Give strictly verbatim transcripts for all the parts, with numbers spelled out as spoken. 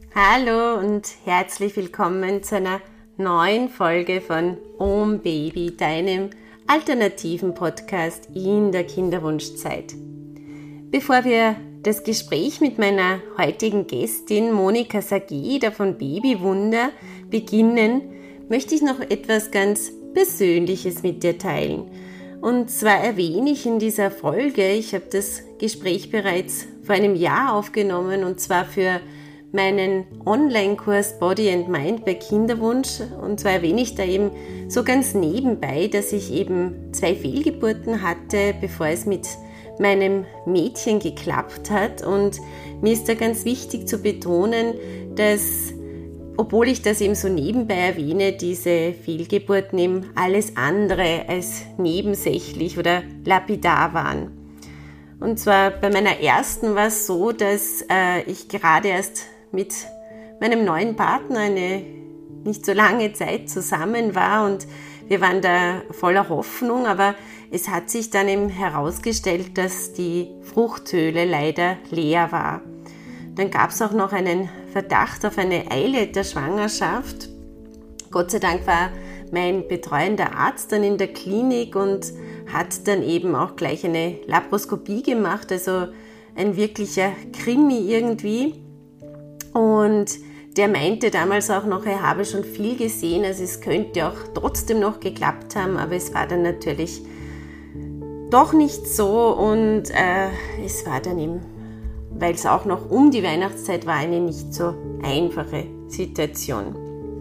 Hallo und herzlich willkommen zu einer neuen Folge von Om Baby, deinem alternativen Podcast in der Kinderwunschzeit. Bevor wir das Gespräch mit meiner heutigen Gästin Monika Sageda von Babywunder beginnen, möchte ich noch etwas ganz Persönliches mit dir teilen. Und zwar erwähne ich in dieser Folge, ich habe das Gespräch bereits vor einem Jahr aufgenommen und zwar für meinen Online-Kurs Body and Mind bei Kinderwunsch, und zwar erwähne ich da eben so ganz nebenbei, dass ich eben zwei Fehlgeburten hatte, bevor es mit meinem Mädchen geklappt hat, und mir ist da ganz wichtig zu betonen, dass, obwohl ich das eben so nebenbei erwähne, diese Fehlgeburten eben alles andere als nebensächlich oder lapidar waren. Und zwar bei meiner ersten war es so, dass äh, ich gerade erst mit meinem neuen Partner eine nicht so lange Zeit zusammen war und wir waren da voller Hoffnung, aber es hat sich dann eben herausgestellt, dass die Fruchthöhle leider leer war. Dann gab es auch noch einen Verdacht auf eine Eileiterschwangerschaft. Gott sei Dank war mein betreuender Arzt dann in der Klinik und hat dann eben auch gleich eine Laparoskopie gemacht, also ein wirklicher Krimi irgendwie. Und der meinte damals auch noch, er habe schon viel gesehen, also es könnte auch trotzdem noch geklappt haben, aber es war dann natürlich doch nicht so und äh, es war dann eben, weil es auch noch um die Weihnachtszeit war, eine nicht so einfache Situation.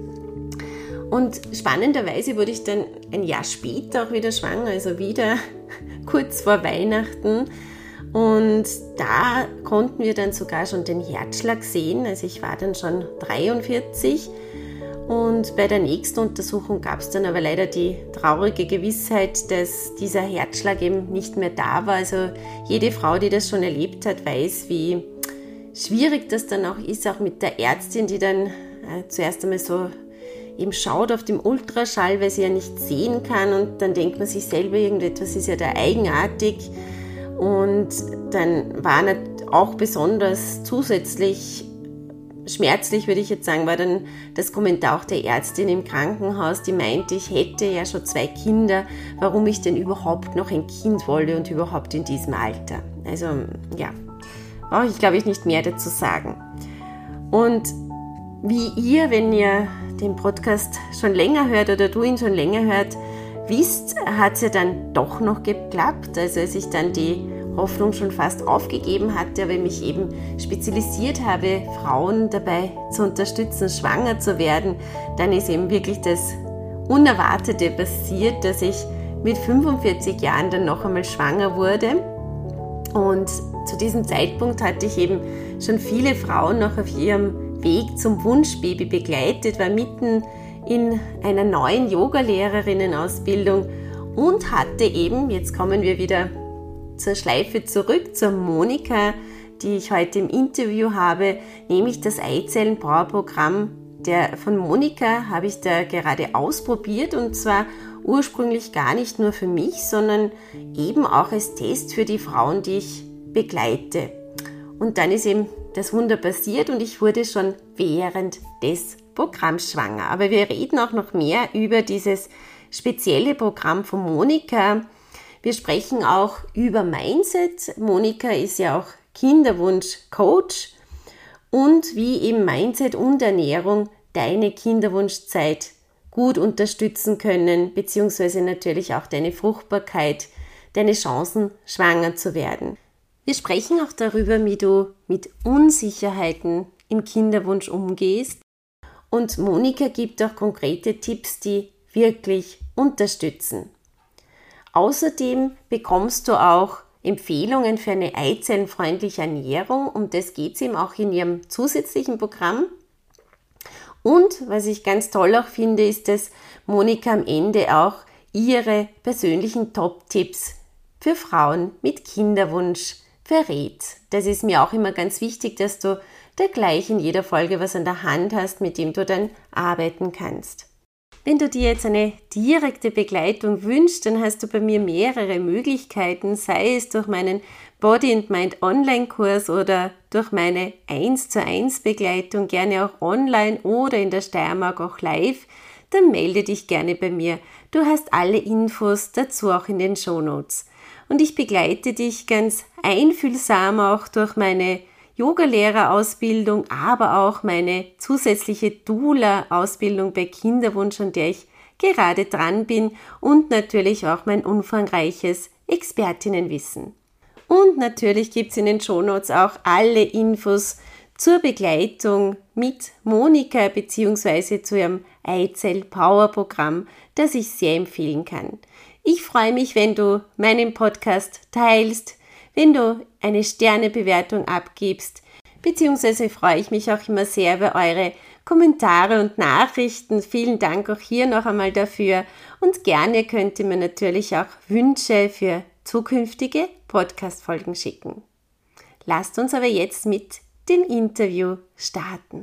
Und spannenderweise wurde ich dann ein Jahr später auch wieder schwanger, also wieder kurz vor Weihnachten. Und da konnten wir dann sogar schon den Herzschlag sehen. Also ich war dann schon dreiundvierzig und bei der nächsten Untersuchung gab es dann aber leider die traurige Gewissheit, dass dieser Herzschlag eben nicht mehr da war. Also jede Frau, die das schon erlebt hat, weiß, wie schwierig das dann auch ist, auch mit der Ärztin, die dann äh, zuerst einmal so eben schaut auf dem Ultraschall, weil sie ja nicht sehen kann, und dann denkt man sich selber, irgendetwas ist ja da eigenartig. Und dann war auch besonders zusätzlich schmerzlich, würde ich jetzt sagen, war dann das Kommentar auch der Ärztin im Krankenhaus, die meinte, ich hätte ja schon zwei Kinder, warum ich denn überhaupt noch ein Kind wolle und überhaupt in diesem Alter. Also ja, brauche ich glaube ich nicht mehr dazu sagen. Und wie ihr, wenn ihr den Podcast schon länger hört oder du ihn schon länger hört, wisst, hat es ja dann doch noch geklappt. Also als ich dann die Hoffnung schon fast aufgegeben hatte, aber mich eben spezialisiert habe, Frauen dabei zu unterstützen, schwanger zu werden, dann ist eben wirklich das Unerwartete passiert, dass ich mit fünfundvierzig Jahren dann noch einmal schwanger wurde. Und zu diesem Zeitpunkt hatte ich eben schon viele Frauen noch auf ihrem Weg zum Wunschbaby begleitet, war mitten in einer neuen Yoga-Lehrerinnen-Ausbildung und hatte eben, jetzt kommen wir wieder zur Schleife zurück, zur Monika, die ich heute im Interview habe, nämlich das Eizellen-Power-Programm der von Monika habe ich da gerade ausprobiert, und zwar ursprünglich gar nicht nur für mich, sondern eben auch als Test für die Frauen, die ich begleite. Und dann ist eben das Wunder passiert und ich wurde schon während des Programms schwanger. Aber wir reden auch noch mehr über dieses spezielle Programm von Monika. Wir sprechen auch über Mindset. Monika ist ja auch Kinderwunsch-Coach und wie eben Mindset und Ernährung deine Kinderwunschzeit gut unterstützen können, beziehungsweise natürlich auch deine Fruchtbarkeit, deine Chancen, schwanger zu werden. Wir sprechen auch darüber, wie du mit Unsicherheiten im Kinderwunsch umgehst. Und Monika gibt auch konkrete Tipps, die wirklich unterstützen. Außerdem bekommst du auch Empfehlungen für eine eizellenfreundliche Ernährung, um das geht es eben auch in ihrem zusätzlichen Programm. Und was ich ganz toll auch finde, ist, dass Monika am Ende auch ihre persönlichen Top-Tipps für Frauen mit Kinderwunsch verrät. Das ist mir auch immer ganz wichtig, dass du da gleich in jeder Folge was an der Hand hast, mit dem du dann arbeiten kannst. Wenn du dir jetzt eine direkte Begleitung wünschst, dann hast du bei mir mehrere Möglichkeiten, sei es durch meinen Body and Mind Online-Kurs oder durch meine eins zu eins Begleitung, gerne auch online oder in der Steiermark auch live, dann melde dich gerne bei mir. Du hast alle Infos dazu auch in den Shownotes. Und ich begleite dich ganz einfühlsam auch durch meine Yogalehrerausbildung, aber auch meine zusätzliche Doula-Ausbildung bei Kinderwunsch, an der ich gerade dran bin, und natürlich auch mein umfangreiches Expertinnenwissen. Und natürlich gibt es in den Shownotes auch alle Infos zur Begleitung mit Monika bzw. zu ihrem Eizell-Power-Programm, das ich sehr empfehlen kann. Ich freue mich, wenn du meinen Podcast teilst, wenn du eine Sternebewertung abgibst, beziehungsweise freue ich mich auch immer sehr über eure Kommentare und Nachrichten. Vielen Dank auch hier noch einmal dafür und gerne könnt ihr mir natürlich auch Wünsche für zukünftige Podcast-Folgen schicken. Lasst uns aber jetzt mit dem Interview starten.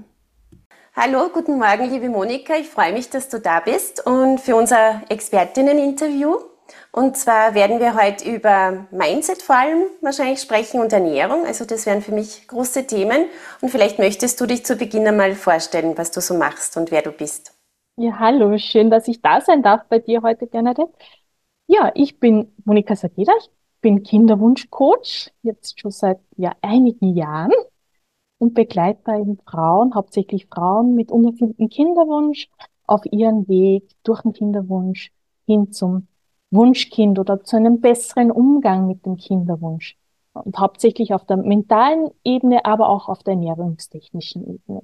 Hallo, guten Morgen, liebe Monika. Ich freue mich, dass du da bist und für unser Expertinnen-Interview. Und zwar werden wir heute über Mindset vor allem wahrscheinlich sprechen und Ernährung. Also das wären für mich große Themen. Und vielleicht möchtest du dich zu Beginn einmal vorstellen, was du so machst und wer du bist. Ja, hallo, schön, dass ich da sein darf bei dir heute, Bernadette. Ja, ich bin Monika Sageda, ich bin Kinderwunschcoach, jetzt schon seit ja, einigen Jahren und begleite bei eben Frauen, hauptsächlich Frauen mit unerfülltem Kinderwunsch auf ihren Weg durch den Kinderwunsch hin zum Wunschkind oder zu einem besseren Umgang mit dem Kinderwunsch. Und hauptsächlich auf der mentalen Ebene, aber auch auf der ernährungstechnischen Ebene.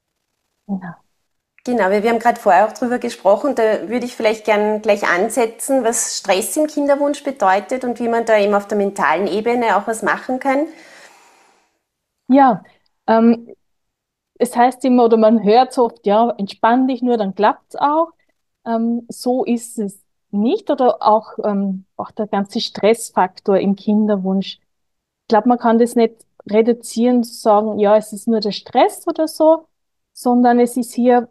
Genau. Genau, wir haben gerade vorher auch drüber gesprochen, da würde ich vielleicht gern gleich ansetzen, was Stress im Kinderwunsch bedeutet und wie man da eben auf der mentalen Ebene auch was machen kann. Ja, ähm, es heißt immer, oder man hört so oft, ja, entspann dich nur, dann klappt's auch. Ähm, so ist es nicht. Oder auch, ähm, auch der ganze Stressfaktor im Kinderwunsch. Ich glaube, man kann das nicht reduzieren, zu sagen, ja, es ist nur der Stress oder so, sondern es ist hier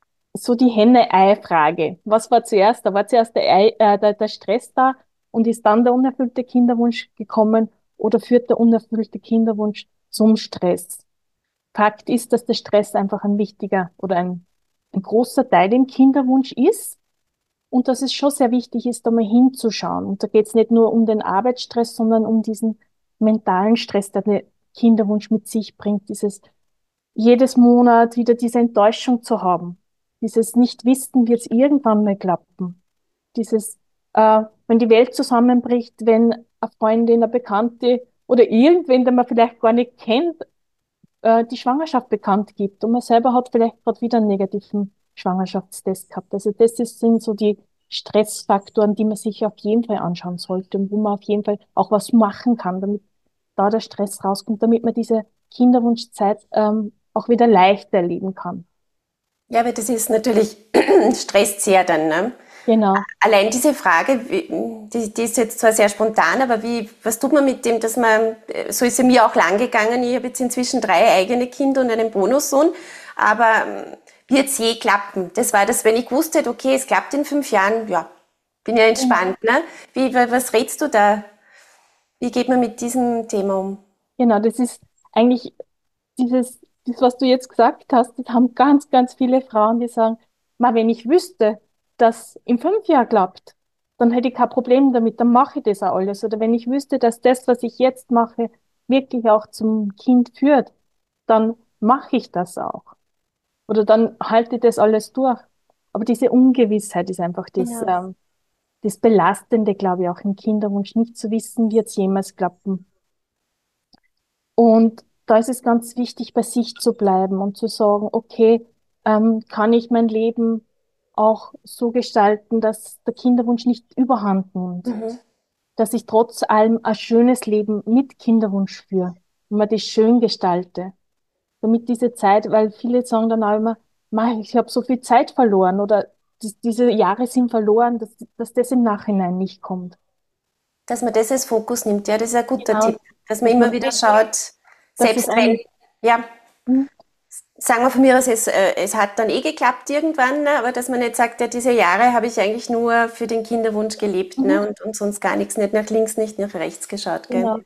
so die Henne-Ei-Frage. Was war zuerst? Da war zuerst der, Ei, äh, der, der Stress da und ist dann der unerfüllte Kinderwunsch gekommen oder führt der unerfüllte Kinderwunsch zum Stress? Fakt ist, dass der Stress einfach ein wichtiger oder ein, ein großer Teil im Kinderwunsch ist und dass es schon sehr wichtig ist, da mal hinzuschauen. Und da geht es nicht nur um den Arbeitsstress, sondern um diesen mentalen Stress, der der Kinderwunsch mit sich bringt, dieses jedes Monat wieder diese Enttäuschung zu haben, dieses Nicht-Wissen, wird es irgendwann mal klappen, dieses, äh, wenn die Welt zusammenbricht, wenn eine Freundin, eine Bekannte oder irgendwen, den man vielleicht gar nicht kennt, äh, die Schwangerschaft bekannt gibt und man selber hat vielleicht gerade wieder einen negativen Schwangerschaftstest gehabt. Also das ist, sind so die Stressfaktoren, die man sich auf jeden Fall anschauen sollte und wo man auf jeden Fall auch was machen kann, damit da der Stress rauskommt, damit man diese Kinderwunschzeit ähm, auch wieder leichter erleben kann. Ja, aber das ist natürlich, stresst sehr dann, ne? Genau. Allein diese Frage, wie- die, die ist jetzt zwar sehr spontan, aber wie, was tut man mit dem, dass man, äh, so ist es mir auch lang gegangen, ich habe jetzt inzwischen drei eigene Kinder und einen Bonussohn, aber wird es je klappen? Das war das, wenn ich gewusst hätte, okay, es klappt in fünf Jahren, ja, bin ja Genau. entspannt, ne? Wie, wa- was rätst du da? Wie geht man mit diesem Thema um? Genau, das ist eigentlich dieses, das, was du jetzt gesagt hast, das haben ganz, ganz viele Frauen, die sagen, ma, wenn ich wüsste, dass in fünf Jahren klappt, dann hätte ich kein Problem damit, dann mache ich das auch alles. Oder wenn ich wüsste, dass das, was ich jetzt mache, wirklich auch zum Kind führt, dann mache ich das auch. Oder dann halte ich das alles durch. Aber diese Ungewissheit ist einfach das, Genau. ähm, das Belastende, glaube ich, auch im Kinderwunsch, nicht zu wissen, wird es jemals klappen. Und da ist es ganz wichtig, bei sich zu bleiben und zu sagen, okay, ähm, kann ich mein Leben auch so gestalten, dass der Kinderwunsch nicht überhand nimmt, Mhm. dass ich trotz allem ein schönes Leben mit Kinderwunsch führe und man das schön gestalte, damit diese Zeit, weil viele sagen dann auch immer, "Mei, ich habe so viel Zeit verloren oder die, diese Jahre sind verloren, dass, dass das im Nachhinein nicht kommt. Dass man das als Fokus nimmt, ja, das ist ein guter Genau, Tipp. Dass man dass immer man wieder wirklich, schaut, dass es selbst wenn, eine, ja, hm, sagen wir von mir aus, es, äh, es hat dann eh geklappt irgendwann, ne? Aber dass man nicht sagt, ja, diese Jahre habe ich eigentlich nur für den Kinderwunsch gelebt, mhm, ne? Und, und sonst gar nichts, nicht nach links, nicht nach rechts geschaut, gell? genau.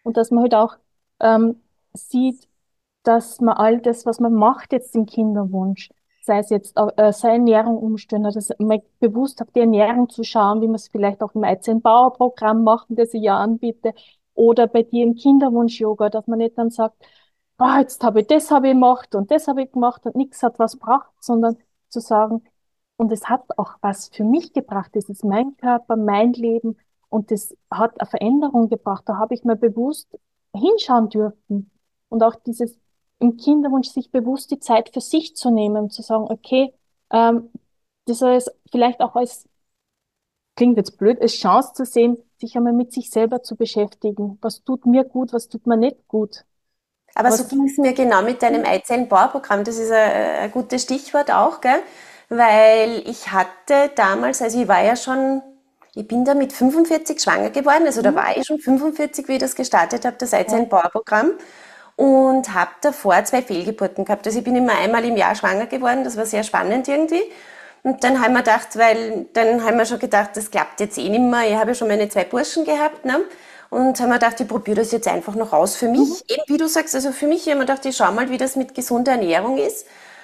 und dass man halt auch ähm, sieht, dass man all das, was man macht jetzt im Kinderwunsch, sei es jetzt äh, seine Ernährung umstellen, oder dass man bewusst auf die Ernährung zu schauen, wie man es vielleicht auch im Eizellen-Bauer-Programm machen, das ich ja anbiete, oder bei dir im Kinderwunsch-Yoga, dass man nicht dann sagt, ah, jetzt habe ich das habe ich gemacht und das habe ich gemacht und nichts hat was gebracht, sondern zu sagen, und es hat auch was für mich gebracht, das ist mein Körper, mein Leben und das hat eine Veränderung gebracht, da habe ich mir bewusst hinschauen dürfen und auch dieses im Kinderwunsch sich bewusst die Zeit für sich zu nehmen, zu sagen, okay, ähm, das soll es vielleicht auch als, klingt jetzt blöd, als Chance zu sehen, sich einmal mit sich selber zu beschäftigen. Was tut mir gut, was tut mir nicht gut? Aber so Was, ging es mir genau mit deinem Eizellenbauerprogramm. Das ist ein, ein gutes Stichwort auch, gell? Weil ich hatte damals, also ich war ja schon, ich bin da mit fünfundvierzig schwanger geworden, also da war ich schon fünfundvierzig, wie ich das gestartet habe, das ja, Eizellenbauerprogramm. Und habe davor zwei Fehlgeburten gehabt. Also ich bin immer einmal im Jahr schwanger geworden, das war sehr spannend irgendwie. Und dann haben wir gedacht, weil dann haben wir schon gedacht, das klappt jetzt eh nicht mehr. Ich habe ja schon meine zwei Burschen gehabt, ne? Und haben wir gedacht, ich probiere das jetzt einfach noch aus für mhm, mich. Eben wie du sagst, also für mich, ich habe mir gedacht, ich schau mal, wie das mit gesunder Ernährung ist.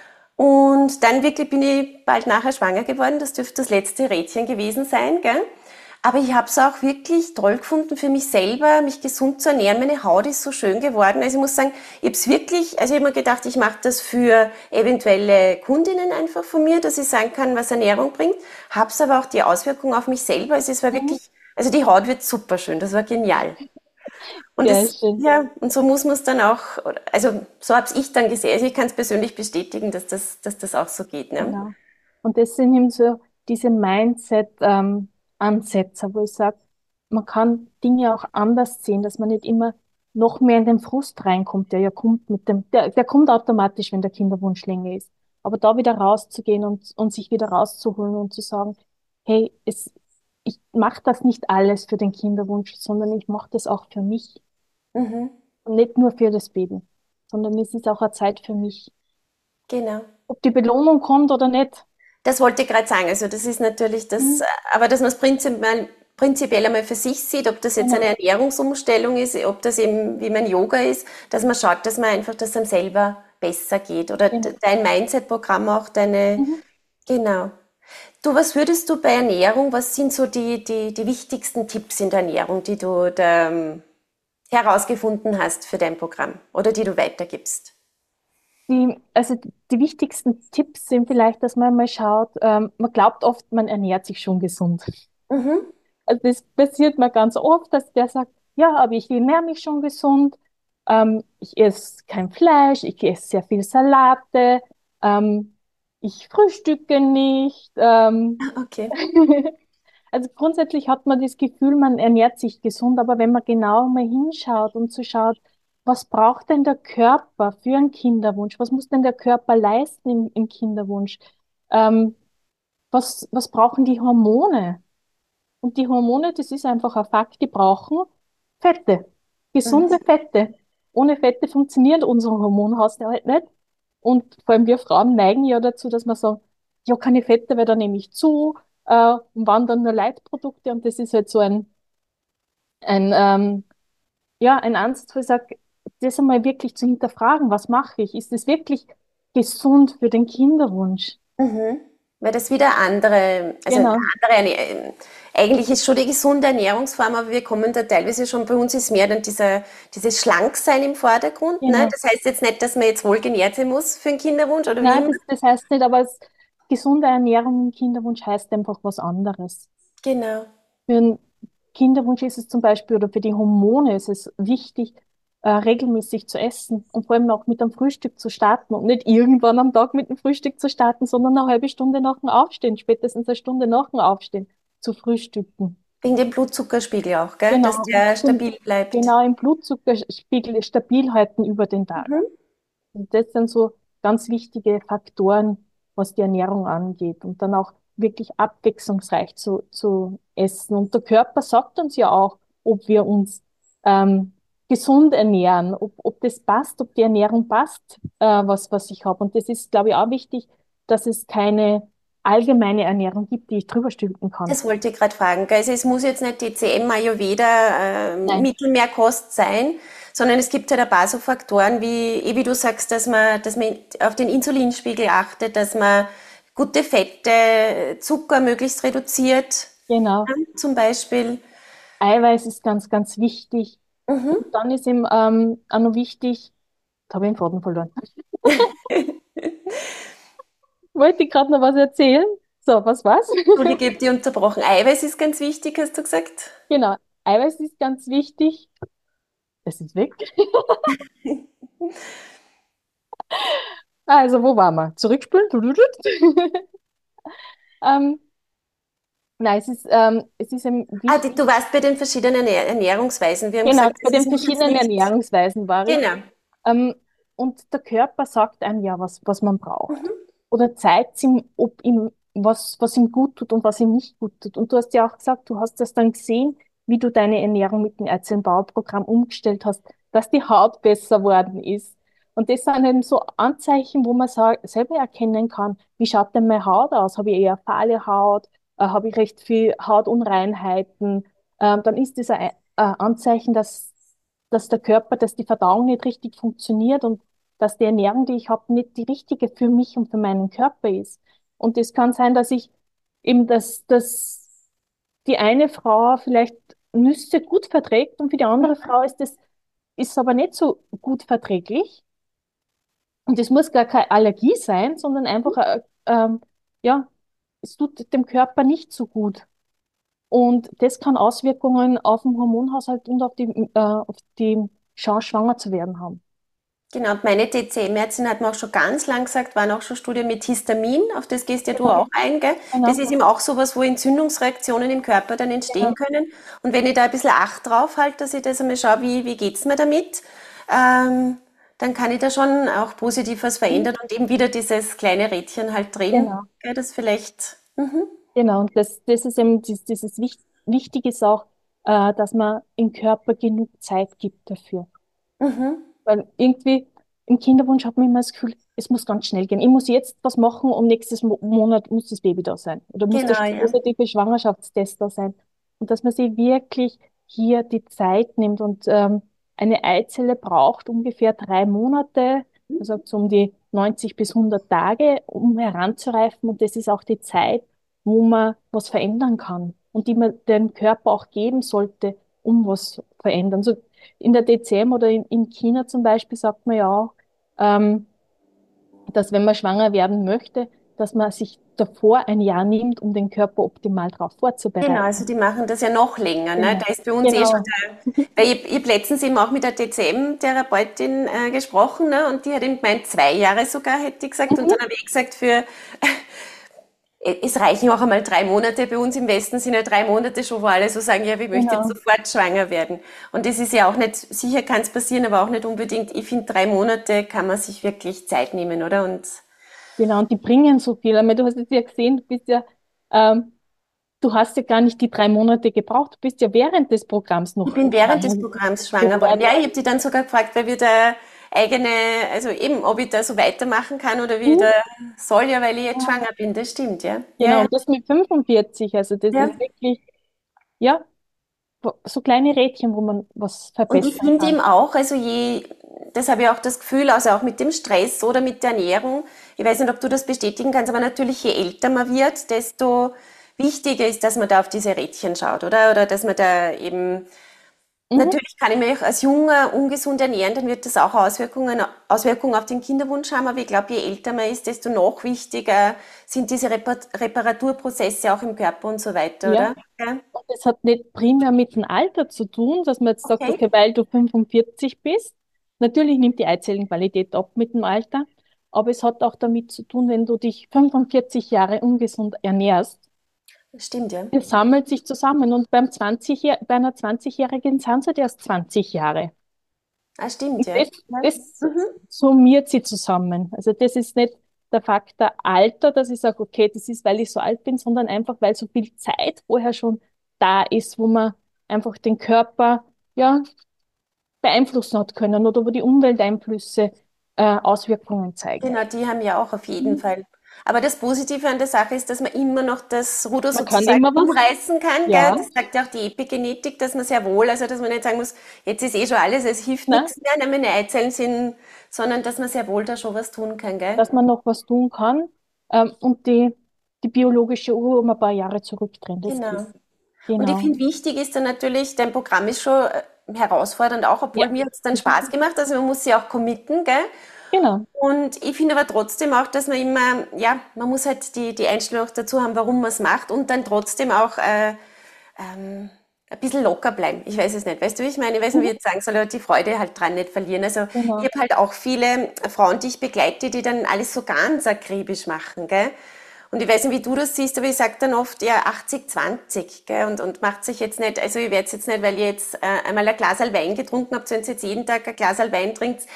Und dann wirklich bin ich bald nachher schwanger geworden. Das dürfte das letzte Rädchen gewesen sein, gell? Aber ich habe es auch wirklich toll gefunden für mich selber, mich gesund zu ernähren. Meine Haut ist so schön geworden. Also ich muss sagen, ich habe es wirklich, also ich habe mir gedacht, ich mache das für eventuelle Kundinnen einfach von mir, dass ich sagen kann, was Ernährung bringt. Habe es aber auch die Auswirkungen auf mich selber. Also es war mhm. wirklich, also die Haut wird super schön. Das war genial. Und Ja, das, schön. ja, und so muss man es dann auch, also so habe ich dann gesehen. Also ich kann es persönlich bestätigen, dass das, dass das auch so geht, ne? Genau. Und das sind eben so diese Mindset-Ansätze, wo ich sage, man kann Dinge auch anders sehen, dass man nicht immer noch mehr in den Frust reinkommt, der ja kommt mit dem, der, der kommt automatisch, wenn der Kinderwunsch länger ist. Aber da wieder rauszugehen und, und sich wieder rauszuholen und zu sagen, hey, es, ich mache das nicht alles für den Kinderwunsch, sondern ich mache das auch für mich Mhm, und nicht nur für das Baby, sondern es ist auch eine Zeit für mich. genau. Ob die Belohnung kommt oder nicht. Das wollte ich gerade sagen. Also das ist natürlich das, Mhm. aber dass man es prinzipiell, prinzipiell einmal für sich sieht, ob das jetzt eine Genau. Ernährungsumstellung ist, ob das eben wie mein Yoga ist, dass man schaut, dass man einfach, dass es einem selber besser geht. Oder Genau. de- dein Mindset-Programm auch, deine, Mhm. genau. Du, was würdest du bei Ernährung, was sind so die, die, die wichtigsten Tipps in der Ernährung, die du da, ähm, herausgefunden hast für dein Programm oder die du weitergibst? Die, also die die wichtigsten Tipps sind vielleicht, dass man mal schaut, ähm, man glaubt oft, man ernährt sich schon gesund. Mhm. Also das passiert mir ganz oft, dass der sagt, ja, aber ich ernähre mich schon gesund, ähm, ich esse kein Fleisch, ich esse sehr viel Salate, ähm, ich frühstücke nicht. Ähm, Okay. Also grundsätzlich hat man das Gefühl, man ernährt sich gesund, aber wenn man genau mal hinschaut und so schaut, was braucht denn der Körper für einen Kinderwunsch? Was muss denn der Körper leisten im, im Kinderwunsch? Ähm, was, was brauchen die Hormone? Und die Hormone, das ist einfach ein Fakt, die brauchen Fette, gesunde Mhm. Fette. Ohne Fette funktioniert unser Hormonhaushalt nicht. Und vor allem wir Frauen neigen ja dazu, dass man sagt, ja, keine Fette, weil da nehme ich zu, äh, und wann dann nur Leitprodukte. Und das ist halt so ein, ein, ähm, ja, ein Ansatz, wo ich sage, das einmal wirklich zu hinterfragen, was mache ich? Ist das wirklich gesund für den Kinderwunsch? Mhm. Weil das wieder andere, also eine Genau, andere, Erne- eigentlich ist schon die gesunde Ernährungsform, aber wir kommen da teilweise schon, bei uns ist mehr dann dieser, dieses Schlanksein im Vordergrund, ne? genau. Das heißt jetzt nicht, dass man jetzt wohlgenährt sein muss für einen Kinderwunsch oder wie Nein, immer. das, das heißt nicht, aber es, gesunde Ernährung im Kinderwunsch heißt einfach was anderes. Genau. Für einen Kinderwunsch ist es zum Beispiel, oder für die Hormone ist es wichtig, äh, regelmäßig zu essen und vor allem auch mit dem Frühstück zu starten und nicht irgendwann am Tag mit dem Frühstück zu starten, sondern eine halbe Stunde nach dem Aufstehen, spätestens eine Stunde nach dem Aufstehen zu frühstücken. Wegen dem Blutzuckerspiegel auch, gell? Dass Genau, und der zum, stabil bleibt. genau im Blutzuckerspiegel stabil halten über den Tag. Mhm. Und das sind so ganz wichtige Faktoren, was die Ernährung angeht. Und dann auch wirklich abwechslungsreich zu, zu essen. Und der Körper sagt uns ja auch, ob wir uns ähm, gesund ernähren, ob, ob das passt, ob die Ernährung passt, äh, was, was ich habe. Und das ist, glaube ich, auch wichtig, dass es keine allgemeine Ernährung gibt, die ich drüber stülpen kann. Das wollte ich gerade fragen. Gell? Also es muss jetzt nicht T C M, Ayurveda, äh, Nein, Mittelmeerkost sein, sondern es gibt halt ein paar so Faktoren, wie, eh wie du sagst, dass man, dass man auf den Insulinspiegel achtet, dass man gute Fette, Zucker möglichst reduziert, genau. zum Beispiel. Eiweiß ist ganz, ganz wichtig. Mhm. Und dann ist eben ähm, auch noch wichtig, da habe ich den Faden verloren. Wollte ich gerade noch was erzählen? So, was war's? Entschuldige, ich habe dich unterbrochen. Eiweiß ist ganz wichtig, hast du gesagt? Genau. Eiweiß ist ganz wichtig. Es ist weg. Also, wo waren wir? Zurückspülen. ähm, nein, es ist, ähm, es ist eben Ah, die, wichtig. du warst bei den verschiedenen Ernähr- Ernährungsweisen. Wir haben Genau, gesagt, bei das den ist muss jetzt verschiedenen nicht. Ernährungsweisen war ich. Genau. Ähm, und der Körper sagt einem ja, was, was man braucht. Mhm. Oder zeigt ihm, ob ihm was, was ihm gut tut und was ihm nicht gut tut. Und du hast ja auch gesagt, du hast das dann gesehen, wie du deine Ernährung mit dem Ärzte-Bauer-Programm umgestellt hast, dass die Haut besser worden ist. Und das sind eben so Anzeichen, wo man sa- selber erkennen kann, wie schaut denn meine Haut aus? Habe ich eher fahle Haut? Äh, habe ich recht viel Hautunreinheiten? Ähm, dann ist das ein, ein Anzeichen, dass, dass der Körper, dass die Verdauung nicht richtig funktioniert und dass die Ernährung, die ich habe, nicht die richtige für mich und für meinen Körper ist. Und es kann sein, dass ich eben, dass, dass die eine Frau vielleicht Nüsse gut verträgt und für die andere Frau ist das, ist aber nicht so gut verträglich. Und es muss gar keine Allergie sein, sondern einfach, äh, ähm, ja, es tut dem Körper nicht so gut. Und das kann Auswirkungen auf den Hormonhaushalt und auf die, äh, auf die Chance, schwanger zu werden haben. Genau, und meine T C M-Ärztin hat mir auch schon ganz lang gesagt, waren auch schon Studien mit Histamin, auf das gehst ja du Genau, auch ein, gell? Das genau, ist eben auch sowas, wo Entzündungsreaktionen im Körper dann entstehen genau, können. Und wenn ich da ein bisschen Acht drauf halte, dass ich das einmal schaue, wie, wie geht's mir damit, ähm, dann kann ich da schon auch positiv was verändern und eben wieder dieses kleine Rädchen halt drehen, genau. gell? Das vielleicht, mhm, Genau, und das, das ist eben dies- dieses Wich- Wichtige ist auch, äh, dass man im Körper genug Zeit gibt dafür. mhm, Weil irgendwie im Kinderwunsch hat man immer das Gefühl, es muss ganz schnell gehen. Ich muss jetzt was machen und nächstes Mo Monat muss das Baby da sein. Oder muss der genau, ja. positive Schwangerschaftstest da sein. Und dass man sich wirklich hier die Zeit nimmt. Und ähm, eine Eizelle braucht ungefähr drei Monate, also so um die neunzig bis hundert Tage, um heranzureifen. Und das ist auch die Zeit, wo man was verändern kann und die man dem Körper auch geben sollte, um was zu verändern. So in der D C M oder in, in China zum Beispiel sagt man ja auch, ähm, dass wenn man schwanger werden möchte, dass man sich davor ein Jahr nimmt, um den Körper optimal darauf Genau, also vorzubereiten. die machen das ja noch länger, ne? Genau. Da ist bei uns eh schon Genau. der, weil ich, ich habe letztens eben auch mit der T C M-Therapeutin äh, gesprochen, ne? Und die hat eben gemeint, zwei Jahre sogar, hätte ich gesagt. Und Mhm. dann habe ich gesagt, für, es reichen auch einmal drei Monate. Bei uns im Westen sind ja drei Monate schon, wo alle so sagen, ja, ich möchte jetzt Genau. sofort schwanger werden. Und das ist ja auch nicht, sicher kann es passieren, aber auch nicht unbedingt. Ich finde, drei Monate kann man sich wirklich Zeit nehmen, oder? Und Genau. Und die bringen so viel. Aber du hast es ja gesehen, du bist ja, ähm, du hast ja gar nicht die drei Monate gebraucht. Du bist ja während des Programms ich noch bin während des schwanger Programms schwanger worden. geworden. Ja, ich habe die dann sogar gefragt, weil wir da eigene, also eben, ob ich da so weitermachen kann oder wie ich Mhm. da soll, ja, weil ich jetzt schwanger bin. Das stimmt, ja. Ja, Genau. ja. Und das mit fünfundvierzig. Also das Ja. ist wirklich, ja, so kleine Rädchen, wo man was Und ich verbessern finde kann. eben auch, also je, das habe ich auch das Gefühl, also auch mit dem Stress oder mit der Ernährung, ich weiß nicht, ob du das bestätigen kannst, aber natürlich je älter man wird, desto wichtiger ist, dass man da auf diese Rädchen schaut, oder? Oder dass man da eben, Mhm. natürlich kann ich mich als Junger ungesund ernähren, dann wird das auch Auswirkungen, Auswirkungen auf den Kinderwunsch haben, aber ich glaube, je älter man ist, desto noch wichtiger sind diese Repar Reparaturprozesse auch im Körper und so weiter, Ja. oder? Ja, Und das hat nicht primär mit dem Alter zu tun, dass man jetzt sagt, okay. okay, weil du fünfundvierzig bist, natürlich nimmt die Eizellenqualität ab mit dem Alter, aber es hat auch damit zu tun, wenn du dich fünfundvierzig Jahre ungesund ernährst, Stimmt, ja. es sammelt sich zusammen und beim zwanzig, bei einer zwanzig-Jährigen sind es halt erst zwanzig Jahre. Ah, stimmt, Und ja. das, Ja. das Mhm. summiert sie zusammen. Also das ist nicht der Faktor Alter, dass ich sage, okay, das ist, weil ich so alt bin, sondern einfach, weil so viel Zeit vorher schon da ist, wo man einfach den Körper ja beeinflussen hat können oder wo die Umwelteinflüsse äh, Auswirkungen zeigen. Genau, die haben ja auch auf jeden Mhm. Fall. Aber das Positive an der Sache ist, dass man immer noch das Ruder Man kann sozusagen immer was, umreißen kann, gell? ja, Das sagt ja auch die Epigenetik, dass man sehr wohl, also dass man nicht sagen muss, jetzt ist eh schon alles, es hilft ne? nichts mehr, ne, meine Eizellen sind, sondern dass man sehr wohl da schon was tun kann, gell? Dass man noch was tun kann ähm, und die, die biologische Uhr um ein paar Jahre zurückdrehen. Das Genau. geht. Und ich Genau. finde, wichtig ist dann natürlich, dein Programm ist schon äh, herausfordernd auch, Ja. obwohl mir hat es dann Mhm. Spaß gemacht, also man muss sich auch committen, gell? Genau. Und ich finde aber trotzdem auch, dass man immer, ja, man muss halt die, die Einstellung auch dazu haben, warum man es macht und dann trotzdem auch äh, ähm, ein bisschen locker bleiben. Ich weiß es nicht. Weißt du, wie ich meine? Ich weiß nicht, wie Mhm. ich jetzt sagen soll, aber die Freude halt dran nicht verlieren. Also ich Genau. habe halt auch viele Frauen, die ich begleite, die dann alles so ganz akribisch machen, gell? Und ich weiß nicht, wie du das siehst, aber ich sage dann oft, ja, achtzig zwanzig, gell? Und, und macht sich jetzt nicht, also ich werde jetzt nicht, weil ihr jetzt äh, einmal ein Glas Wein getrunken habt, wenn ihr jetzt jeden Tag ein Glas Wein trinkt,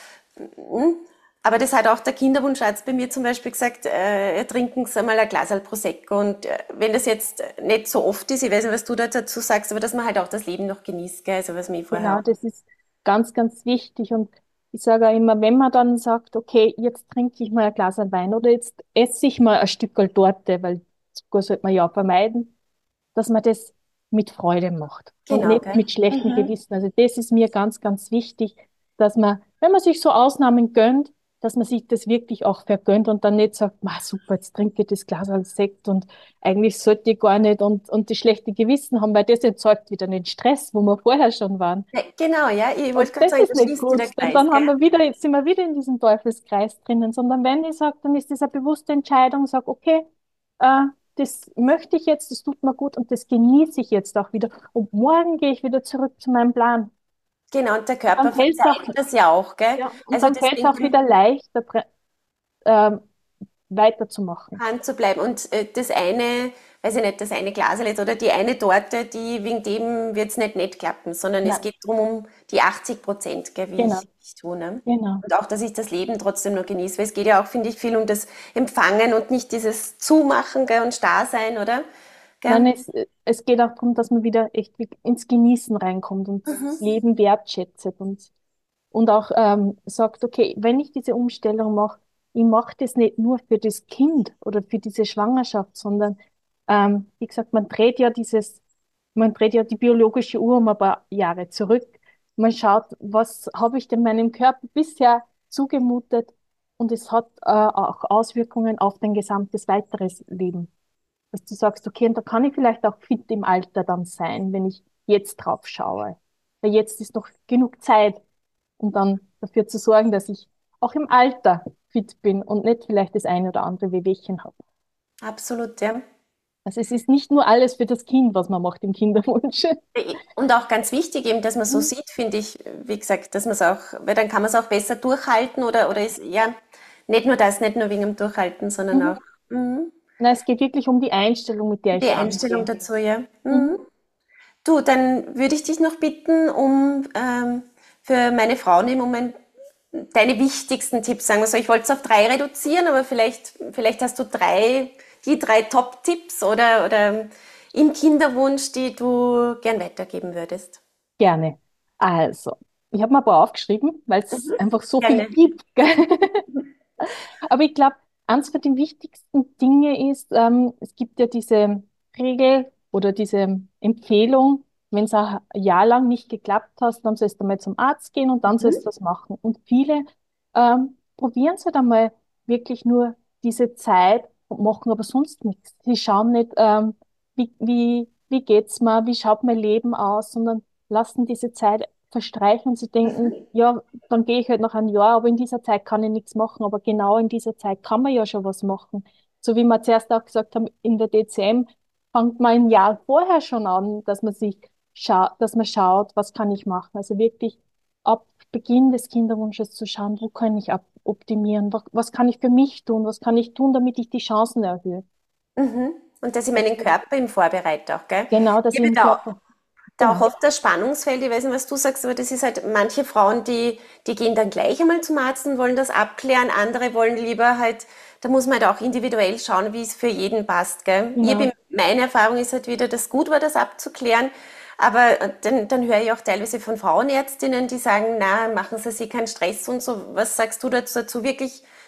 aber das hat auch der Kinderwunscharzt bei mir zum Beispiel gesagt, äh, trinken Sie einmal ein Glas Prosecco. Und äh, wenn das jetzt nicht so oft ist, ich weiß nicht, was du da dazu sagst, aber dass man halt auch das Leben noch genießt, gell? Also was mir vorher Genau, auch. das ist ganz, ganz wichtig. Und ich sage auch immer, wenn man dann sagt, okay, jetzt trinke ich mal ein Glas Wein oder jetzt esse ich mal ein Stückel Torte, weil Zucker sollte man ja vermeiden, dass man das mit Freude macht und Genau, nicht gell? mit schlechtem Mhm. Gewissen. Also das ist mir ganz, ganz wichtig, dass man, wenn man sich so Ausnahmen gönnt, dass man sich das wirklich auch vergönnt und dann nicht sagt, "Ma, super, jetzt trinke ich das Glas als Sekt und eigentlich sollte ich gar nicht und, und das schlechte Gewissen haben, weil das erzeugt wieder den Stress, wo wir vorher schon waren. Ja, genau, ja, ich Und wollte gerade das sagen, ist da nicht schließt sich gut, der denn Kreis, dann haben gell? wir wieder, jetzt sind wir wieder in diesem Teufelskreis drinnen, sondern wenn ich sage, dann ist das eine bewusste Entscheidung, sage, okay, äh, das möchte ich jetzt, das tut mir gut und das genieße ich jetzt auch wieder. Und morgen gehe ich wieder zurück zu meinem Plan. Genau, und der Und Körper dann fällt es auch, verzeiht das ja auch, gell? ja, und Also dann fällt es auch deswegen wieder leichter, bre- ähm, weiterzumachen. dran zu bleiben. Und äh, das eine, weiß ich nicht, das eine Glasel jetzt oder die eine Torte, die wegen dem wird es nicht nett klappen, sondern es Ja, geht darum, um die achtzig Prozent, gell, wie genau, ich, ich tue. Ne? genau. Und auch, dass ich das Leben trotzdem noch genieße. Weil es geht ja auch, finde ich, viel um das Empfangen und nicht dieses Zumachen, gell, und starr sein, oder? Nein, Gell? es, es geht auch darum, dass man wieder echt ins Genießen reinkommt und das Mhm. Leben wertschätzt und und auch ähm, sagt, okay, wenn ich diese Umstellung mache, ich mache das nicht nur für das Kind oder für diese Schwangerschaft, sondern ähm, wie gesagt, man dreht ja dieses, man dreht ja die biologische Uhr um ein paar Jahre zurück. Man schaut, was habe ich denn meinem Körper bisher zugemutet und es hat äh, auch Auswirkungen auf dein gesamtes weiteres Leben. Dass du sagst, okay, und da kann ich vielleicht auch fit im Alter dann sein, wenn ich jetzt drauf schaue. Weil jetzt ist noch genug Zeit, um dann dafür zu sorgen, dass ich auch im Alter fit bin und nicht vielleicht das eine oder andere Wehwehchen habe. Absolut, ja. Also es ist nicht nur alles für das Kind, was man macht im Kinderwunsch. Und auch ganz wichtig eben, dass man so Mhm. sieht, finde ich, wie gesagt, dass man es auch, weil dann kann man es auch besser durchhalten oder, oder ist, ja, nicht nur das, nicht nur wegen dem Durchhalten, sondern Mhm. auch mhm, Na, es geht wirklich um die Einstellung, mit der die ich Einstellung rangehe. dazu, ja. Mhm. Mhm. Du, dann würde ich dich noch bitten, um ähm, für meine Frauen im Moment deine wichtigsten Tipps sagen. Also ich wollte es auf drei reduzieren, aber vielleicht, vielleicht hast du drei, die drei Top-Tipps oder, oder im Kinderwunsch, die du gern weitergeben würdest. Gerne. Also, ich habe mir ein paar aufgeschrieben, weil es Mhm. einfach so viel Gerne. gibt. Gell? Aber ich glaube, eins von den wichtigsten Dinge ist, ähm, es gibt ja diese Regel oder diese Empfehlung, wenn es ein Jahr lang nicht geklappt hat, dann sollst du mal zum Arzt gehen und dann sollst du Mhm. was machen. Und viele ähm, probieren es halt einmal wirklich nur diese Zeit und machen aber sonst nichts. Sie schauen nicht, ähm, wie, wie, wie geht's mir, wie schaut mein Leben aus, sondern lassen diese Zeit verstreichen und sie denken, ja, dann gehe ich halt noch ein Jahr, aber in dieser Zeit kann ich nichts machen. Aber genau in dieser Zeit kann man ja schon was machen. So wie wir zuerst auch gesagt haben, in der D C M fängt man ein Jahr vorher schon an, dass man sich schaut, dass man schaut, was kann ich machen. Also wirklich ab Beginn des Kinderwunsches zu schauen, wo kann ich ab optimieren, was, was kann ich für mich tun, was kann ich tun, damit ich die Chancen erhöhe. Mhm. Und dass ich meinen Also, Körper im vorbereite auch, gell? genau, Ich dass ich habe im da, Körper, da auch genau. oft das Spannungsfeld, ich weiß nicht, was du sagst, aber das ist halt manche Frauen, die, die gehen dann gleich einmal zum Arzt und wollen das abklären, andere wollen lieber halt, da muss man halt auch individuell schauen, wie es für jeden passt, gell? Ich Genau. habe, meine Erfahrung ist halt wieder, dass gut war, das abzuklären, aber äh, dann, dann höre ich auch teilweise von Frauenärztinnen, die sagen, na, machen Sie sich keinen Stress und so. Was sagst du dazu, dazu wirklich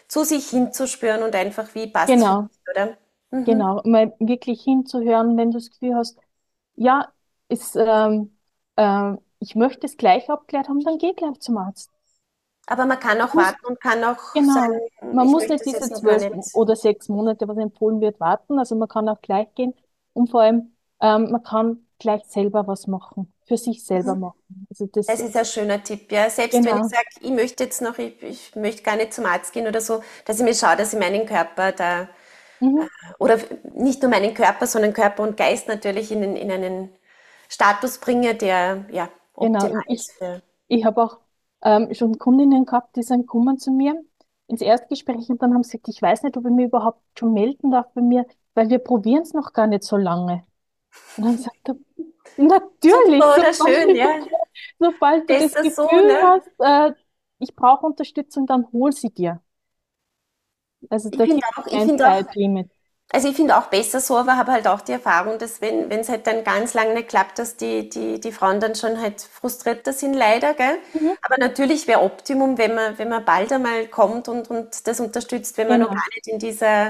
zu sich hinzuspüren und einfach, wie passt für Genau, dich, oder? Mhm. genau. Mal wirklich hinzuhören, wenn du das Gefühl hast, ja, ist, ähm, ähm, ich möchte es gleich abklärt haben, dann geh gleich zum Arzt. Aber man kann Man auch muss, warten und kann auch genau, sagen, man ich muss möchte nicht das diese jetzt noch gar zwölf nicht. oder sechs Monate, was empfohlen wird, warten. Also man kann auch gleich gehen und vor allem, ähm, man kann gleich selber was machen, für sich selber Mhm. machen. Also das, Das ist ein schöner Tipp, ja. Selbst wenn ich genau. sage, ich möchte jetzt noch, ich, ich möchte gar nicht zum Arzt gehen oder so, dass ich mir schaue, dass ich meinen Körper da, Mhm. oder nicht nur meinen Körper, sondern Körper und Geist natürlich in, in einen Status bringe, der ja Genau, optimal ich, ist für. ich habe auch ähm, schon Kundinnen gehabt, die sind gekommen zu mir ins Erstgespräch und dann haben sie gesagt, ich weiß nicht, ob ich mich überhaupt schon melden darf bei mir, weil wir probieren es noch gar nicht so lange. Und dann sagt er, natürlich, Super oder sobald, schön, ja. sobald du das Besser so, Gefühl ne? hast, äh, ich brauche Unterstützung, dann hol sie dir. Also Ich da finde gibt es auch, ich kein finde auch, Zeitlimit. also ich finde auch besser so, aber habe halt auch die Erfahrung, dass wenn wenn es halt dann ganz lange nicht klappt, dass die, die, die Frauen dann schon halt frustrierter sind, leider, gell? Mhm. Aber natürlich wäre Optimum, wenn man, wenn man bald einmal kommt und, und das unterstützt, wenn man noch Genau, gar nicht in dieser,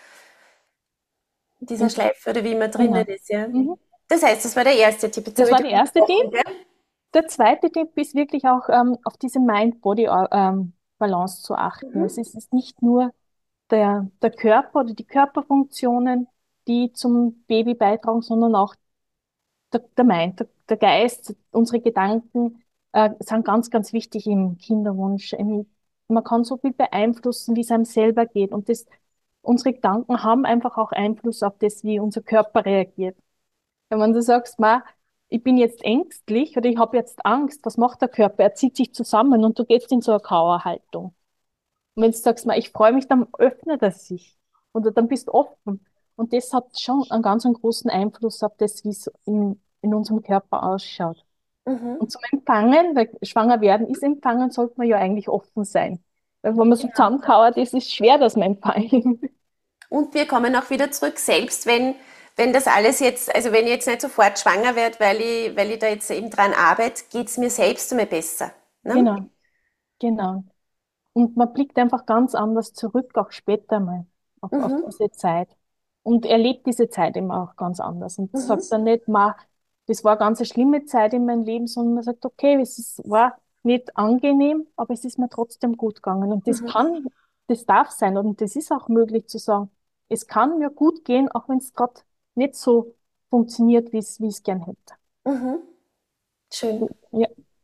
in dieser in, Schleife oder wie man drinnen genau. ist, ja. Mhm. Das heißt, das war der erste Tipp. Jetzt Das habe ich war dir der erste Tipp. unterbrochen, gell? Der zweite Tipp ist wirklich auch ähm, auf diese Mind-Body-Balance zu achten. Es Mhm. ist, ist nicht nur der, der Körper oder die Körperfunktionen, die zum Baby beitragen, sondern auch der, der Mind, der, der Geist, unsere Gedanken äh, sind ganz, ganz wichtig im Kinderwunsch. Im, man kann so viel beeinflussen, wie es einem selber geht. Und das, unsere Gedanken haben einfach auch Einfluss auf das, wie unser Körper reagiert. Wenn du sagst, ma, ich bin jetzt ängstlich oder ich habe jetzt Angst, was macht der Körper? Er zieht sich zusammen und du gehst in so eine Kauerhaltung. Und wenn du sagst, ma, ich freue mich, dann öffnet er sich und dann bist du offen. Und das hat schon einen ganz einen großen Einfluss auf das, wie es in, in unserem Körper ausschaut. Mhm. Und zum Empfangen, weil schwanger werden ist Empfangen, sollte man ja eigentlich offen sein. Weil wenn man so zusammenkauert ist, ist es schwer, dass man empfangen. Und wir kommen auch wieder zurück, selbst wenn, wenn das alles jetzt, also wenn ich jetzt nicht sofort schwanger werde, weil ich, weil ich da jetzt eben dran arbeite, geht es mir selbst einmal besser. Ne? Genau, genau. Und man blickt einfach ganz anders zurück, auch später mal, auf, auf Mhm. diese Zeit. Und erlebt diese Zeit eben auch ganz anders. Und Mhm. sagt dann nicht, ma, das war ganz eine schlimme Zeit in meinem Leben, sondern man sagt, okay, es ist, war nicht angenehm, aber es ist mir trotzdem gut gegangen. Und das Mhm. kann, das darf sein. Und das ist auch möglich zu sagen, es kann mir gut gehen, auch wenn es gerade nicht so funktioniert, wie es, wie ich es gern hätte. Mhm. Schön. Ja.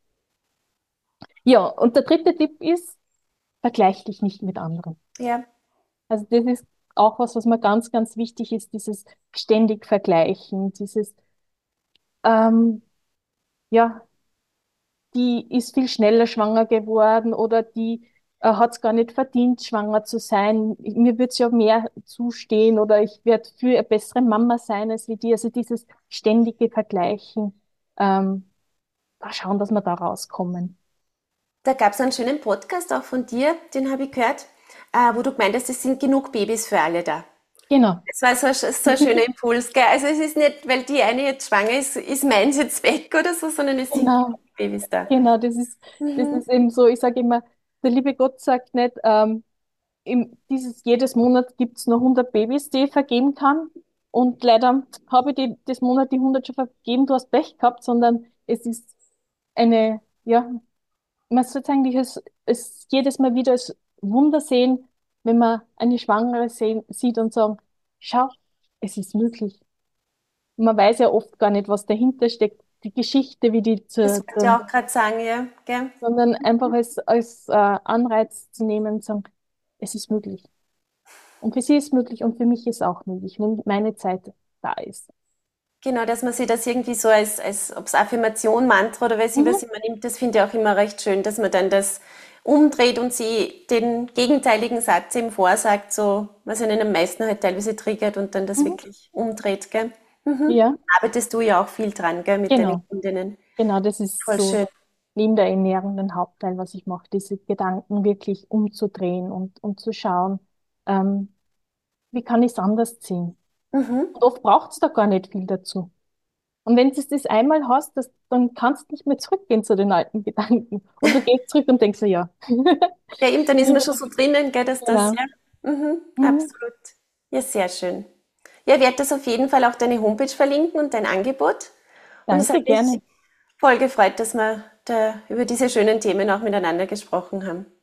Ja, und der dritte Tipp ist, vergleich dich nicht mit anderen. Ja. Also das ist auch was, was mir ganz, ganz wichtig ist, dieses ständig Vergleichen, dieses, ähm, ja, die ist viel schneller schwanger geworden oder die äh, hat es gar nicht verdient, schwanger zu sein. Mir wird es ja mehr zustehen oder ich werde viel eine bessere Mama sein als wie die. Also dieses ständige Vergleichen, ähm, mal schauen, dass wir da rauskommen. Da gab es einen schönen Podcast auch von dir, den habe ich gehört, äh, wo du gemeint hast, es sind genug Babys für alle da. Genau, Das war so, ein- so ein schöner Impuls, gell? Also es ist nicht, weil die eine jetzt schwanger ist, ist meins jetzt weg oder so, sondern es sind genau. genug Babys da. Genau, das ist, das Mhm. ist eben so, ich sage immer, der liebe Gott sagt nicht, ähm, im, dieses, jedes Monat gibt's noch hundert Babys, die ich vergeben kann. Und leider habe ich die, das Monat die hundert schon vergeben, du hast Pech gehabt, sondern es ist eine, ja, man sollte eigentlich es, es jedes Mal wieder als Wunder sehen, wenn man eine Schwangere sehen, sieht und sagen, schau, es ist möglich. Man weiß ja oft gar nicht, was dahinter steckt, die Geschichte, wie die Das zur, wollte ich zur auch gerade sagen, ja, gell? sondern einfach als, als äh, Anreiz zu nehmen und sagen, es ist möglich. Und für sie ist möglich und für mich ist auch möglich, wenn meine Zeit da ist. Genau, dass man sich das irgendwie so als, als ob es Affirmation, Mantra oder weiß ich was Mhm. immer nimmt, das finde ich auch immer recht schön, dass man dann das umdreht und sie den gegenteiligen Satz eben vorsagt, so was einen am meisten halt teilweise triggert und dann das Mhm. wirklich umdreht, gell? Mhm. Ja, Arbeitest du ja auch viel dran, gell, mit deinen genau. Kundinnen. Genau, das ist Voll so schön. neben der Ernährung den Hauptteil, was ich mache, diese Gedanken wirklich umzudrehen und, und zu schauen, ähm, wie kann ich es anders ziehen. Mhm. Und oft braucht es da gar nicht viel dazu. Und wenn du das einmal hast, das, dann kannst du nicht mehr zurückgehen zu den alten Gedanken. Und du gehst zurück und denkst so, ja. Ja, eben, dann ist man schon so drinnen, gell, dass das, Genau. ja, mhm, Mhm. absolut. Ja, sehr schön. Ja, ich werde das auf jeden Fall auch deine Homepage verlinken und dein Angebot. Und es Danke, hat mich gerne. voll gefreut, dass wir da über diese schönen Themen auch miteinander gesprochen haben.